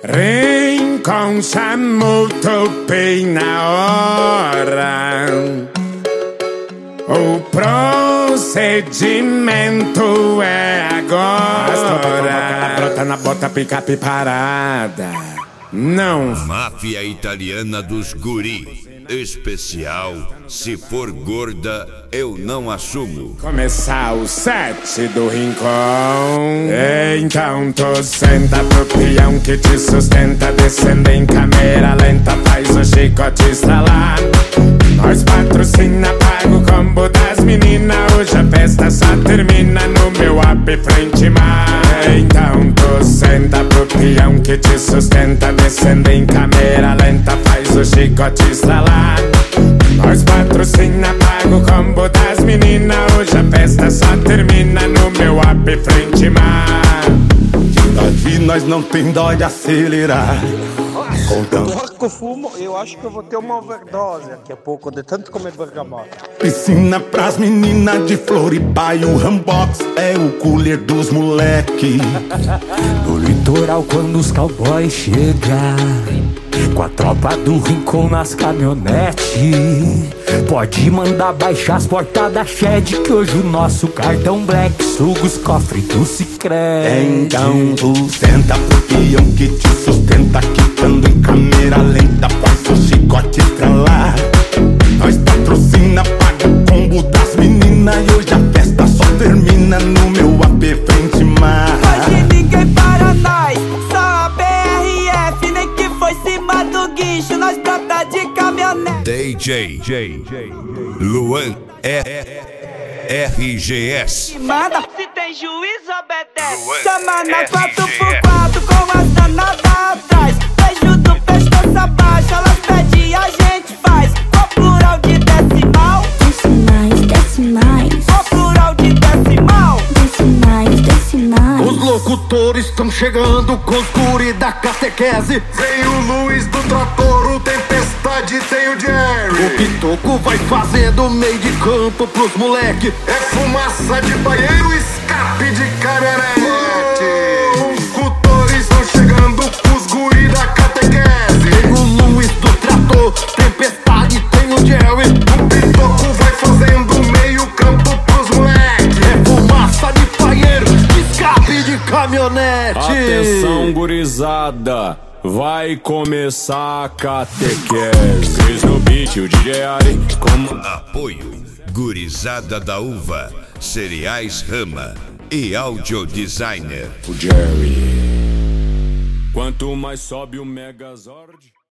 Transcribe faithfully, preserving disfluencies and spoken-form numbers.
Rincon chamou, topei na hora. O procedimento é agora. Brota na bota, picape parada. Não. Máfia italiana dos guri. Especial, se for gorda, eu não assumo. Começar o set do Rincon. Então tu senta pro peão que te sustenta. Descendo em câmera lenta, faz o chicote estralar. Nós patrocina, paga o combo das meninas. Hoje a festa só termina no meu app frente mar. Então tu senta pro peão que te sustenta. Descendo em câmera lenta, faz o chicote estralar. Nós patrocina, paga o combo das meninas. Hoje a festa só termina no meu app frente mar. Daqui nós não tem dó de acelerar. Contando. Agora que eu fumo, eu acho que eu vou ter uma overdose daqui a pouco, de tanto comer bergamota. Piscina pras meninas de Floripa e o Rambox é o cooler dos moleque. No litoral quando os cowboys chegam, com a tropa do Rincon nas caminhonetes, pode mandar baixar as portas da Shed, que hoje o nosso cartão Black suga os cofres do Sicredi. Então tu senta pro peão que te sustenta, quitando em câmera lenta, faz o chicote estralar. Nós patrocina, paga o combo das meninas. E hoje a festa só termina no meu app frente mar. Hoje ninguém para nós, só a B R F. Nem que foi cima do guincho, nós brota de caminhonete. D J Luan R G S. Manda, se tem juízo, obedece. Luan Chama na R G S. quatro por quatro com as danadas atrás. Beijo do pescoço abaixo, elas pedem e a gente faz. O plural de decimal, Decimais, decimais, o plural de decimal. decimais, decimais. Os locutores estão chegando com os guri da catequese. Tem o Luiz do Trator, o Tempestade, tem o Jerry. O Pitoco vai fazendo meio de campo pros moleque. É fumaça de banheiro, escape de caminhonete. Os locutores estão chegando com os guri da catequese. Tem o Luiz do Trator, Tempestade, tem o Jerry. O Pitoco vai fazendo meio campo pros moleque. É fumaça de banheiro, escape de caminhonete. Atenção, gurizada, vai começar a catequese. Cris no beat, o D J Ari como... Apoio Gurizada da Uva, Cereais Rama e Audio Designer. O Jerry. Quanto mais sobe o Megazord...